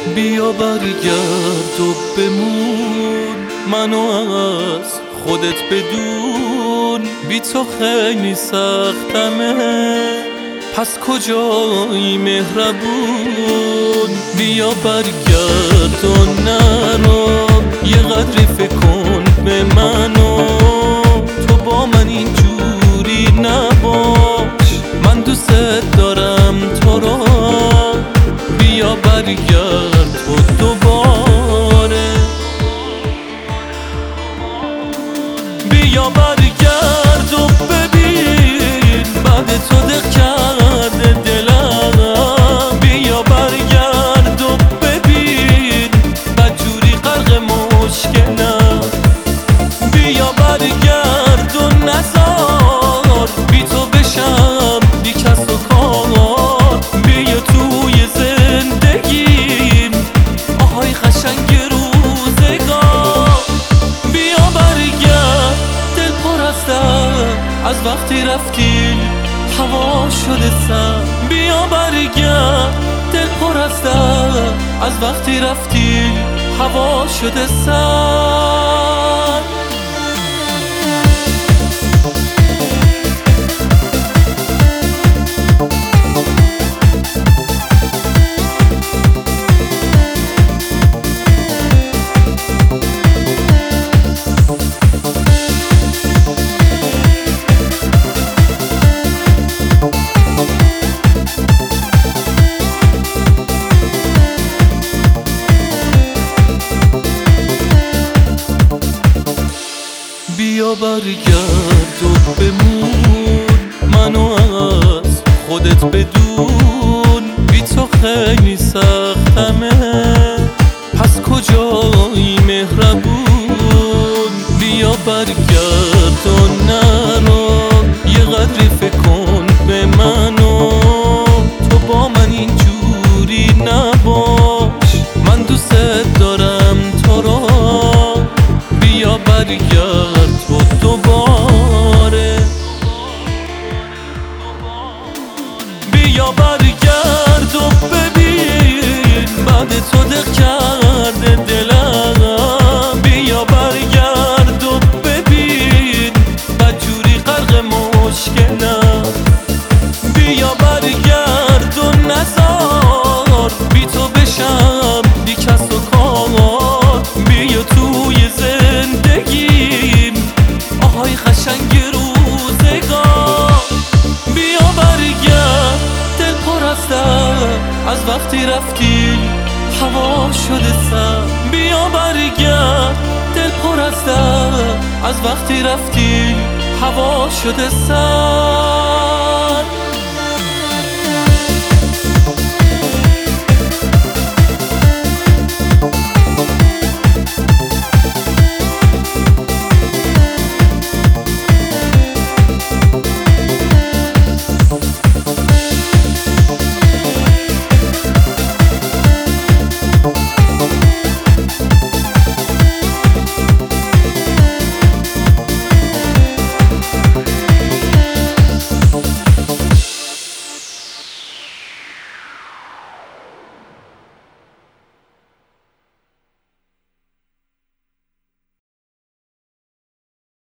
بیا برگرد و بمون، منو از خودت بدون. بی تو خیلی سختمه، پس کجایی مهربون؟ بیا برگرد و نرو، یه قدری فکر کن به منو. تو با من اینجوری نباش، من دوست دارم تو رو. بیا برگرد و دوباره، بیا برگرد و ببین بعد تو دق کرده دلم. بیا برگرد و ببین بدجوری غرق مشکلم. بیا برگرد و نذار بی تو بشم بی کس و کار. بیا توی زندگیم آهای قشنگ روزگار. بیا برگرد، دل پر از درد از وقتی رفتی هوا شده سر. بیا برگرد، دل پر از درد از وقتی رفتی هوا شده سر. بیا برگرد و بمون، منو از خودت بدون. بی تو خیلی سختمه، پس کجایی مهربون؟ بیا برگرد و نرو، یه قدری فکر کن به منو. تو با من اینجوری نباش، من دوست دارم تو رو. بیا برگرد و دوباره، بیا برگرد و ببین بعد تو دق کرده دلم. بیا برگرد و ببین بدجوری غرق مشکلم. بیا برگرد و نذار بی تو بشم بی کس و کار. بیا توی زندگیم آهای قشنگ روزگار. بیا برگرد، دل پر از درد از وقتی رفتی هوا شده سر. بیا برگرد، دل پر از درد از وقتی رفتی هوا شده سر.